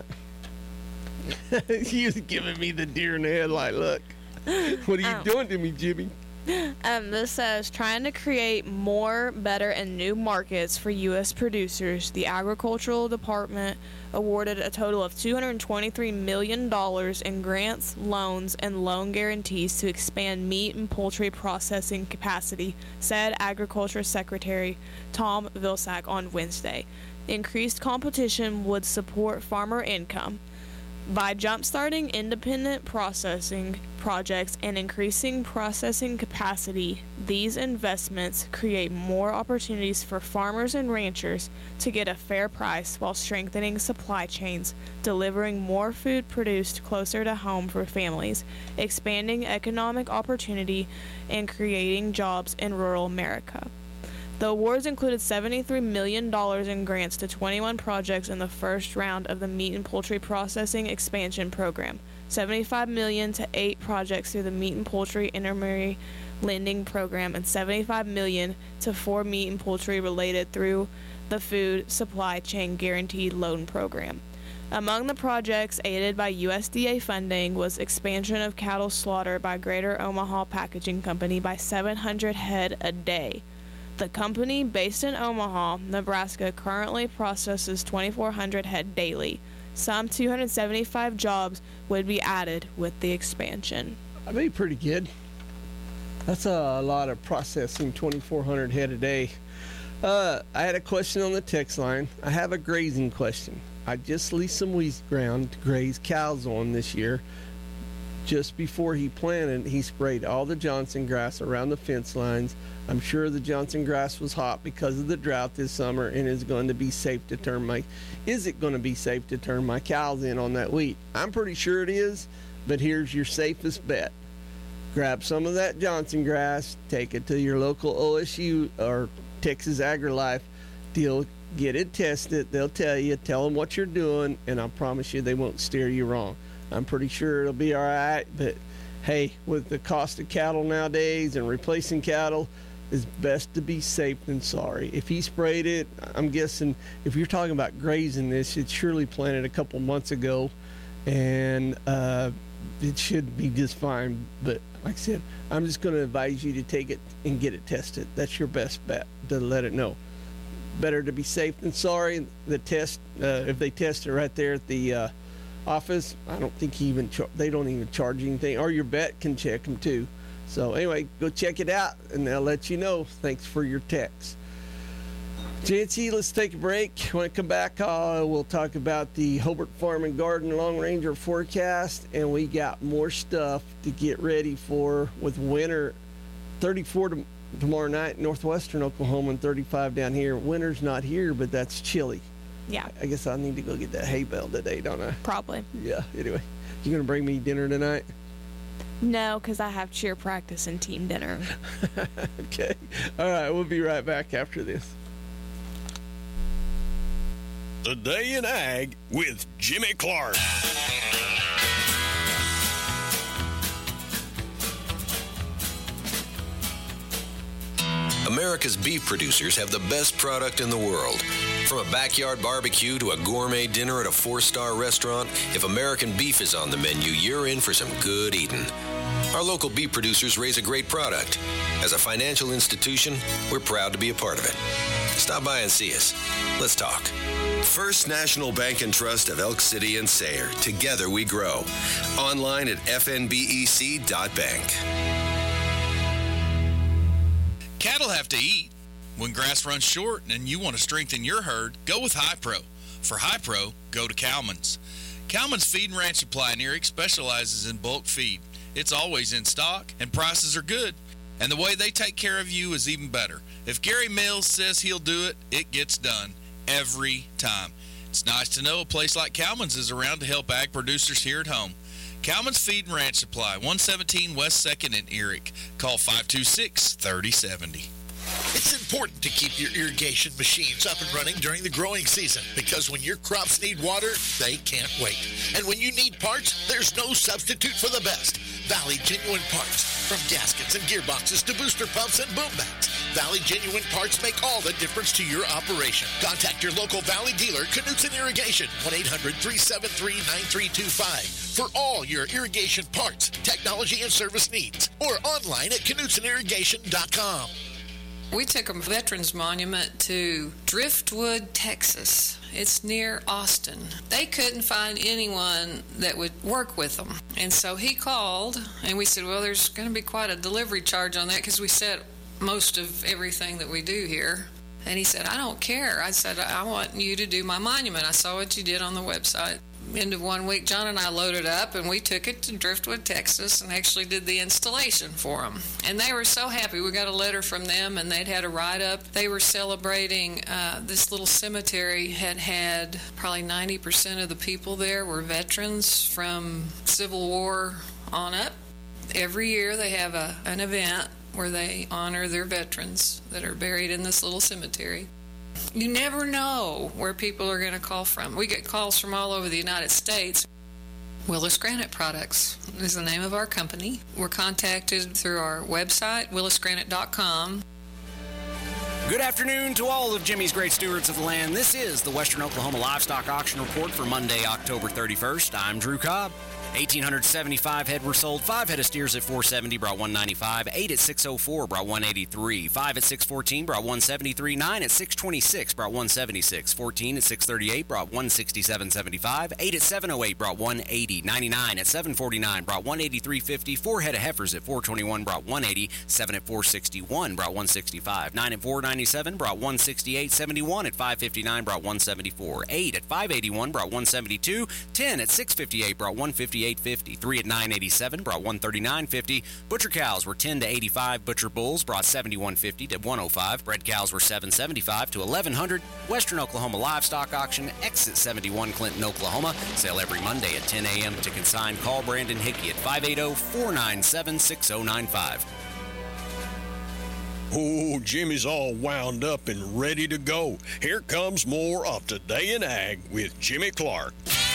He was giving me the deer in the headlight look. What are you doing to me, Jimmy? This says, trying to create more, better, and new markets for U.S. producers, the Agricultural Department awarded a total of $223 million in grants, loans, and loan guarantees to expand meat and poultry processing capacity, said Agriculture Secretary Tom Vilsack on Wednesday. Increased competition would support farmer income. By jump-starting independent processing projects and increasing processing capacity, these investments create more opportunities for farmers and ranchers to get a fair price while strengthening supply chains, delivering more food produced closer to home for families, expanding economic opportunity, and creating jobs in rural America. The awards included $73 million in grants to 21 projects in the first round of the Meat and Poultry Processing Expansion Program, $75 million to 8 projects through the Meat and Poultry Intermediary Lending Program, and $75 million to 4 meat and poultry related through the Food Supply Chain Guaranteed Loan Program. Among the projects aided by USDA funding was expansion of cattle slaughter by Greater Omaha Packaging Company by 700 head a day. The company, based in Omaha, Nebraska, currently processes 2,400 head daily. Some 275 jobs would be added with the expansion. That'd be pretty good. That's a lot of processing, 2,400 head a day. I had a question on the text line. I have a grazing question. I just leased some wheat ground to graze cows on this year just before he planted, he sprayed all the Johnson grass around the fence lines. I'm sure the Johnson grass was hot because of the drought this summer, and is it going to be safe to turn my cows in on that wheat? I'm pretty sure it is, but here's your safest bet. Grab some of that Johnson grass, take it to your local OSU or Texas AgriLife deal, get it tested. They'll tell them what you're doing, and I promise you they won't steer you wrong. I'm pretty sure it'll be all right, but hey, with the cost of cattle nowadays and replacing cattle, it's best to be safe than sorry. If he sprayed it, I'm guessing if you're talking about grazing this, it's surely planted a couple months ago, and it should be just fine. But like I said, I'm just going to advise you to take it and get it tested. That's your best bet, to let it know. Better to be safe than sorry. The test, if they test it right there at the office, I don't think they don't even charge anything, or your vet can check them too. So anyway, go check it out, and they'll let you know. Thanks for your text. JC, let's take a break. When I come back, we'll talk about the Hobart Farm and Garden Long Ranger forecast, and we got more stuff to get ready for with winter. 34 tomorrow night in northwestern Oklahoma and 35 down here. Winter's not here, but that's chilly. Yeah. I guess I need to go get that hay bale today, don't I? Probably. Yeah, anyway. You going to bring me dinner tonight? No, because I have cheer practice and team dinner. Okay. All right, we'll be right back after this. Today in Ag with Jimmy Clark. America's beef producers have the best product in the world. From a backyard barbecue to a gourmet dinner at a 4-star restaurant, if American beef is on the menu, you're in for some good eating. Our local beef producers raise a great product. As a financial institution, we're proud to be a part of it. Stop by and see us. Let's talk. First National Bank and Trust of Elk City and Sayre. Together we grow. Online at fnbec.bank. Cattle have to eat. When grass runs short and you want to strengthen your herd, go with Hi-Pro. For Hi-Pro, go to Cowman's. Cowman's Feed and Ranch Supply in Eric specializes in bulk feed. It's always in stock, and prices are good. And the way they take care of you is even better. If Gary Mills says he'll do it, it gets done. Every time. It's nice to know a place like Cowman's is around to help ag producers here at home. Cowman's Feed and Ranch Supply, 117 West 2nd in Eric. Call 526-3070. It's important to keep your irrigation machines up and running during the growing season, because when your crops need water, they can't wait. And when you need parts, there's no substitute for the best. Valley Genuine Parts. From gaskets and gearboxes to booster pumps and boom bats, Valley Genuine Parts make all the difference to your operation. Contact your local Valley dealer, Knutson Irrigation, 1-800-373-9325 for all your irrigation parts, technology, and service needs, or online at KnutsonIrrigation.com. We took a veterans monument to Driftwood, Texas. It's near Austin. They couldn't find anyone that would work with them. And so he called, and we said, well, there's going to be quite a delivery charge on that because we set most of everything that we do here. And he said, I don't care. I said, I want you to do my monument. I saw what you did on the website. End of 1 week, John and I loaded up, and we took it to Driftwood, Texas, and actually did the installation for them. And they were so happy. We got a letter from them, and they'd had a write-up. They were celebrating this little cemetery had probably 90% of the people there were veterans from Civil War on up. Every year they have an event where they honor their veterans that are buried in this little cemetery. You never know where people are going to call from. We get calls from all over the United States. Willis Granite Products is the name of our company. We're contacted through our website, willisgranite.com. Good afternoon to all of Jimmy's great stewards of the land. This is the Western Oklahoma Livestock Auction Report for Monday, October 31st. I'm Drew Cobb. 1,875 head were sold. 5 head of steers at $470 brought $195. 8 at $604 brought $183. 5 at $614 brought $173. 9 at $626 brought $176. 14 at $638 brought $167.75. 8 at $708 brought $180. 99 at $749 brought $183.50. 4 head of heifers at $421 brought $180. 7 at $461 brought $165. 9 at $497 brought $168. 71 at $559 brought $174. 8 at $581 brought $172. 10 at $658 brought $158. $138.50. 3 at $9.87 brought $139.50. Butcher cows were $10 to $85. Butcher bulls brought $71.50 to $105. Bred cows were $775 to $1,100. Western Oklahoma Livestock Auction, Exit 71, Clinton, Oklahoma. Sale every Monday at 10 a.m. To consign, call Brandon Hickey at 580-497-6095. Oh, Jimmy's all wound up and ready to go. Here comes more of Today in Ag with Jimmy Clark.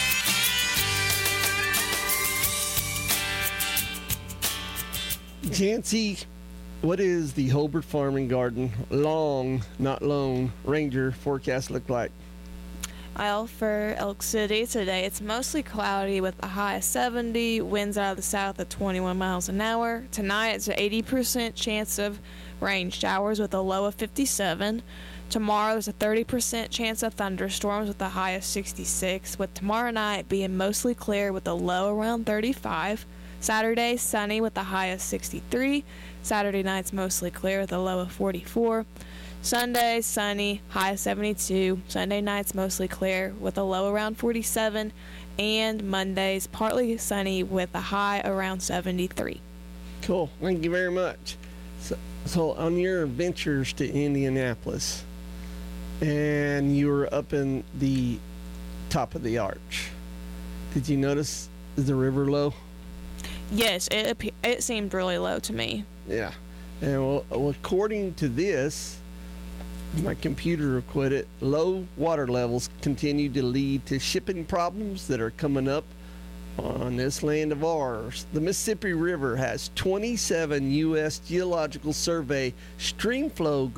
Jancy, what is the Hobart Farm and Garden Long, not Lone Ranger forecast look like? Well, for Elk City today, it's mostly cloudy with a high of 70, winds out of the south at 21 miles an hour. Tonight, it's an 80% chance of rain showers with a low of 57. Tomorrow, there's a 30% chance of thunderstorms with a high of 66, with tomorrow night being mostly clear with a low around 35. Saturday, sunny with a high of 63. Saturday night's mostly clear with a low of 44. Sunday, sunny, high of 72. Sunday night's mostly clear with a low around 47. And Monday's partly sunny with a high around 73. Cool. Thank you very much. So on your ventures to Indianapolis, and you were up in the top of the arch, did you notice the river low? Yes, it seemed really low to me. Yeah. And well, according to this, my computer quit it. Low water levels continue to lead to shipping problems that are coming up on this land of ours. The Mississippi River has 27 U.S. Geological Survey streamflow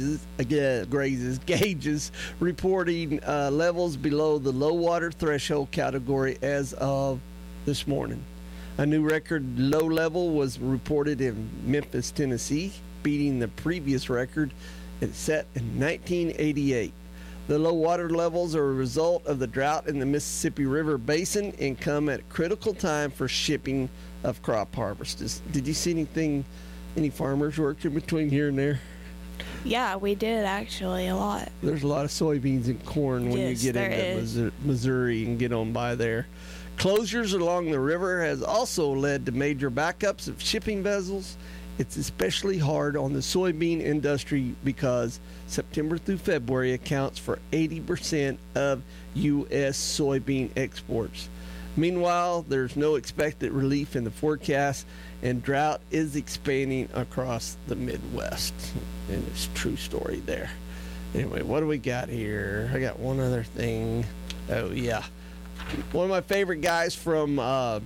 gauges reporting levels below the low water threshold category as of this morning. A new record low level was reported in Memphis, Tennessee, beating the previous record set in 1988. The low water levels are a result of the drought in the Mississippi River Basin and come at a critical time for shipping of crop harvests. Did you see any farmers working between here and there? Yeah, we did actually a lot. There's a lot of soybeans and corn when you get into Missouri and get on by there. Closures along the river has also led to major backups of shipping vessels. It's especially hard on the soybean industry because September through February accounts for 80% of U.S. soybean exports. Meanwhile, there's no expected relief in the forecast, and drought is expanding across the Midwest. And it's a true story there. Anyway, what do we got here? I got one other thing. Oh, yeah. One of my favorite guys from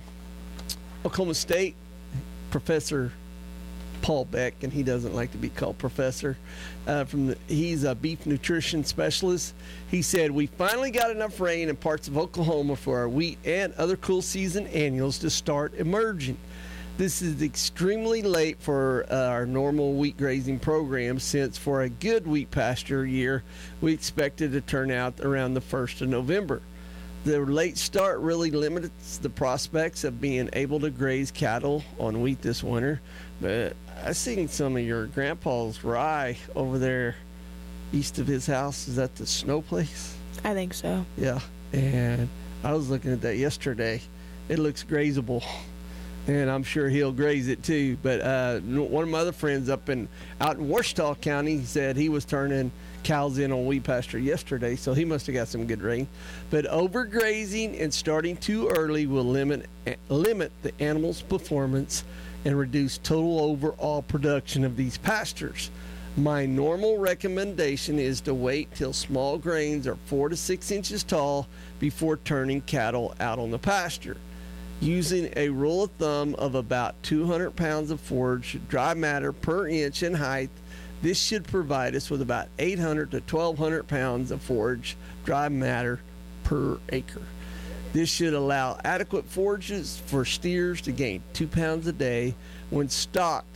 Oklahoma State, Professor Paul Beck, and he doesn't like to be called professor. He's a beef nutrition specialist. He said, "We finally got enough rain in parts of Oklahoma for our wheat and other cool season annuals to start emerging. This is extremely late for our normal wheat grazing program, since for a good wheat pasture year, we expected to turn out around the 1st of November. The late start really limits the prospects of being able to graze cattle on wheat this winter, but I seen some of your grandpa's rye over there east of his house. Is that the snow place? I think so. Yeah, and I was looking at that yesterday. It looks grazable, and I'm sure he'll graze it too. But one of my other friends out in Ouachita County said he was turning cows in on wheat pasture yesterday, so he must have got some good rain. But overgrazing and starting too early will limit the animal's performance and reduce total overall production of these pastures. My normal recommendation is to wait till small grains are 4 to 6 inches tall before turning cattle out on the pasture. Using a rule of thumb of about 200 pounds of forage dry matter per inch in height, this should provide us with about 800 to 1,200 pounds of forage dry matter per acre. This should allow adequate forages for steers to gain 2 pounds a day when stocked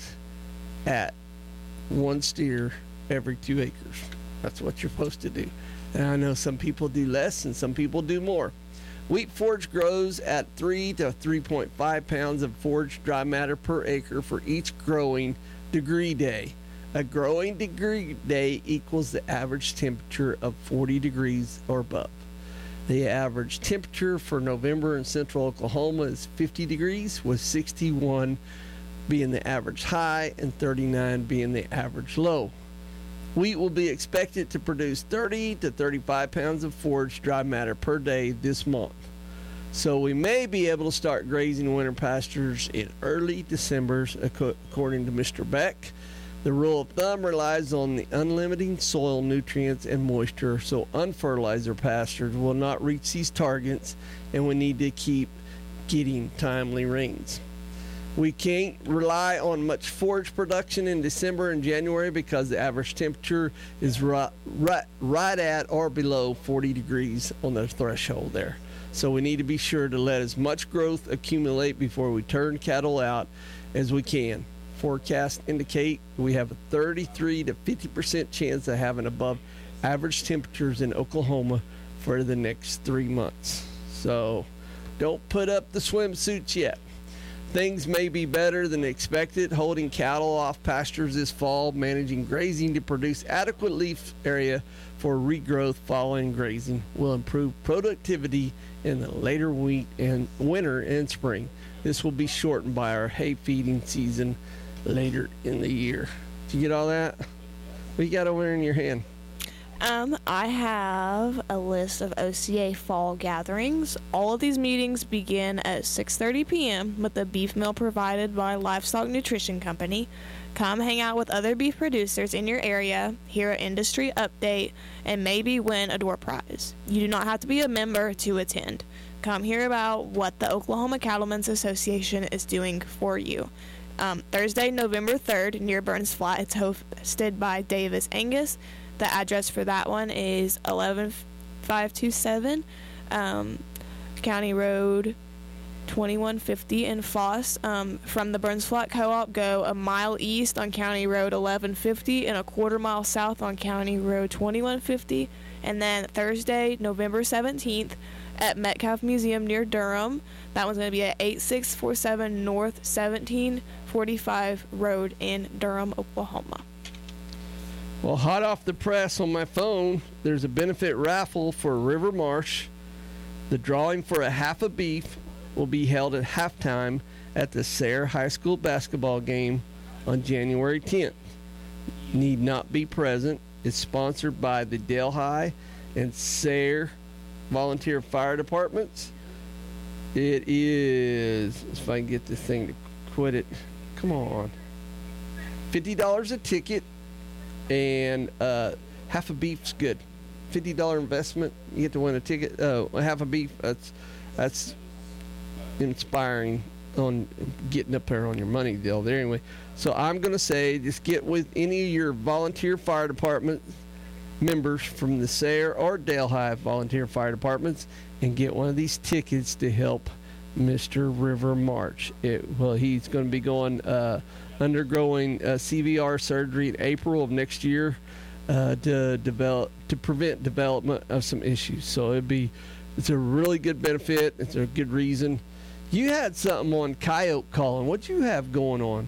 at 1 steer every 2 acres. That's what you're supposed to do. And I know some people do less and some people do more. Wheat forage grows at 3 to 3.5 pounds of forage dry matter per acre for each growing degree day. A growing degree day equals the average temperature of 40 degrees or above. The average temperature for November in central Oklahoma is 50 degrees, with 61 being the average high and 39 being the average low. Wheat will be expected to produce 30 to 35 pounds of forage dry matter per day this month. So we may be able to start grazing winter pastures in early December, according to Mr. Beck. The rule of thumb relies on the unlimiting soil nutrients and moisture, so unfertilizer pastures will not reach these targets, and we need to keep getting timely rains. We can't rely on much forage production in December and January because the average temperature is right at or below 40 degrees on the threshold there. So we need to be sure to let as much growth accumulate before we turn cattle out as we can. Forecasts indicate we have a 33 to 50% chance of having above average temperatures in Oklahoma for the next 3 months. So don't put up the swimsuits yet. Things may be better than expected. Holding cattle off pastures this fall, managing grazing to produce adequate leaf area for regrowth following grazing will improve productivity in the later winter and spring. This will be shortened by our hay feeding season later in the year. Did you get all that? What you got over there in your hand? I have a list of OCA fall gatherings. All of these meetings begin at 6:30 p.m. with a beef meal provided by Livestock Nutrition Company. Come hang out with other beef producers in your area, hear an industry update, and maybe win a door prize. You do not have to be a member to attend. Come hear about what the Oklahoma Cattlemen's Association is doing for you. Thursday, November 3rd, near Burns Flat. It's hosted by Davis Angus. The address for that one is 11527 County Road 2150 in Foss. From the Burns Flat Co-op, go a mile east on County Road 1150 and a quarter mile south on County Road 2150. And then Thursday, November 17th, at Metcalf Museum near Durham. That one's going to be at 8647 North 1745 Road in Durham, Oklahoma. Well, hot off the press on my phone, there's a benefit raffle for River Marsh. The drawing for a half a beef will be held at halftime at the Sayre High School basketball game on January 10th. Need not be present. It's sponsored by the Delhi and Sayre Volunteer Fire Departments. It is, if I can get this thing to quit it, come on, $50 a ticket. And half a beef's good. $50 investment, you get to win a ticket. Half a beef, that's inspiring on getting up there on your money deal there anyway. So I'm going to say just get with any of your volunteer fire department members from the Sayre or Delhi volunteer fire departments and get one of these tickets to help Mr. River March. He's going to be undergoing CVR surgery in April of next year to prevent development of some issues. So it's a really good benefit. It's a good reason. You had something on coyote calling. What you have going on?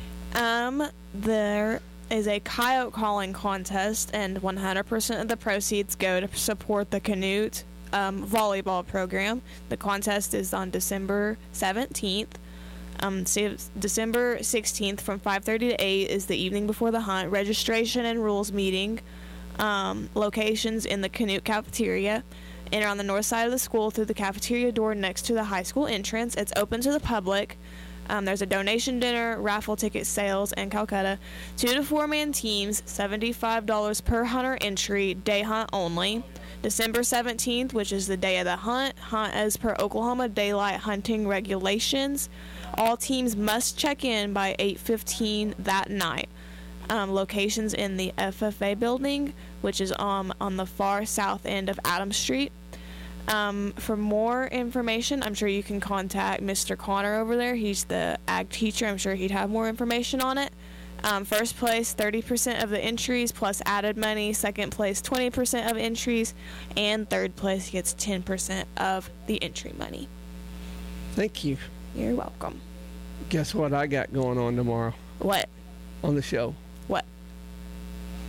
There is a coyote calling contest, and 100% of the proceeds go to support the Canute volleyball program. The contest is on December 17th. December 16th from 5:30 to 8 is the evening before the hunt. Registration and rules meeting. Locations in the Canute cafeteria. Enter on the north side of the school through the cafeteria door next to the high school entrance. It's open to the public. There's a donation dinner, raffle ticket sales, and Calcutta. 2 to 4 man teams, $75 per hunter entry, day hunt only. December 17th, which is the day of the hunt as per Oklahoma daylight hunting regulations. All teams must check in by 8:15 that night. Locations in the FFA building, which is on the far south end of Adams Street. For more information, I'm sure you can contact Mr. Connor over there. He's the ag teacher. I'm sure he'd have more information on it. First place, 30% of the entries plus added money. Second place, 20% of entries. And third place gets 10% of the entry money. Thank you. You're welcome. Guess what I got going on tomorrow? What? On the show. What?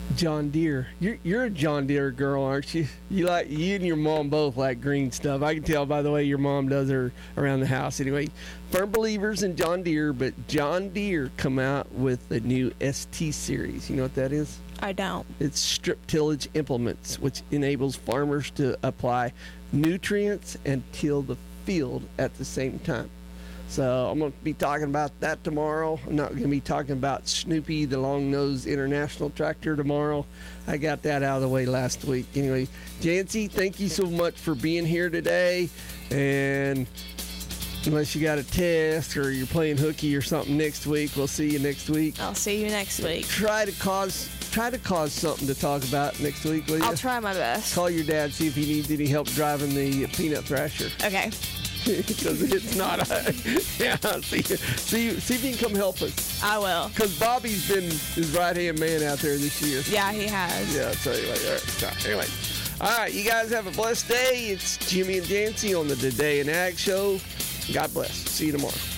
John Deere. You're a John Deere girl, aren't you? You and your mom both like green stuff. I can tell by the way your mom does her around the house. Anyway, firm believers in John Deere, but John Deere come out with the new ST series. You know what that is? I don't. It's strip tillage implements, which enables farmers to apply nutrients and till the field at the same time. So I'm going to be talking about that tomorrow. I'm not going to be talking about Snoopy, the long-nosed international tractor tomorrow. I got that out of the way last week. Anyway, Jancy, thank you so much for being here today. And unless you got a test or you're playing hooky or something next week, we'll see you next week. I'll see you next week. Try to cause something to talk about next week, will you? I'll try my best. Call your dad, see if he needs any help driving the peanut thrasher. Okay. Because it's not see if he can come help us. I will. Because Bobby's been his right-hand man out there this year. Yeah, he has. Yeah, so anyway. All right, you guys have a blessed day. It's Jimmy and Jancy on the Today in Ag Show. God bless. See you tomorrow.